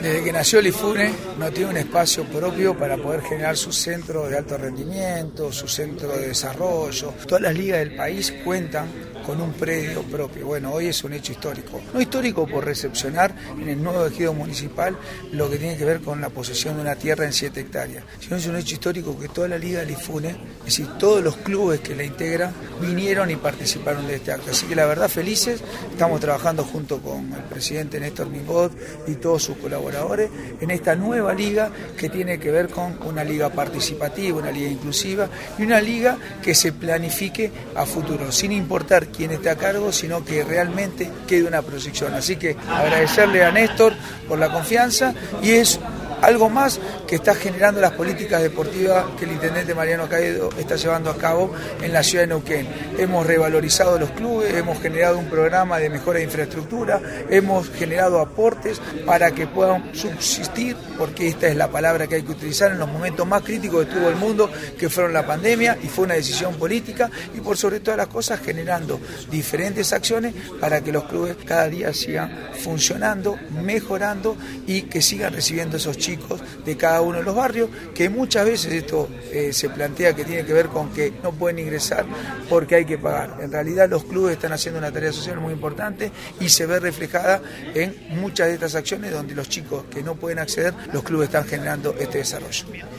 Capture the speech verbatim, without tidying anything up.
Desde que nació el IFUNE no tiene un espacio propio para poder generar su centro de alto rendimiento, su centro de desarrollo. Todas las ligas del país cuentan con un predio propio. Bueno, hoy es un hecho histórico. No histórico por recepcionar en el nuevo ejido municipal lo que tiene que ver con la posesión de una tierra en siete hectáreas, sino es un hecho histórico que toda la liga del IFUNE, es decir, todos los clubes que la integran, vinieron y participaron de este acto. Así que la verdad, felices, estamos trabajando junto con el presidente Néstor Mingot y todos sus colaboradores en esta nueva liga que tiene que ver con una liga participativa, una liga inclusiva y una liga que se planifique a futuro, sin importar quién esté a cargo, sino que realmente quede una proyección. Así que agradecerle a Néstor por la confianza, y es algo más que está generando las políticas deportivas que el intendente Mariano Caedo está llevando a cabo en la ciudad de Neuquén. Hemos revalorizado los clubes, hemos generado un programa de mejora de infraestructura, hemos generado aportes para que puedan subsistir, porque esta es la palabra que hay que utilizar en los momentos más críticos que tuvo el mundo, que fueron la pandemia, y fue una decisión política, y por sobre todas las cosas generando diferentes acciones para que los clubes cada día sigan funcionando, mejorando, y que sigan recibiendo esos chicos de cada uno de los barrios, que muchas veces esto eh, se plantea que tiene que ver con que no pueden ingresar porque hay que pagar. En realidad los clubes están haciendo una tarea social muy importante y se ve reflejada en muchas de estas acciones donde los chicos que no pueden acceder, los clubes están generando este desarrollo.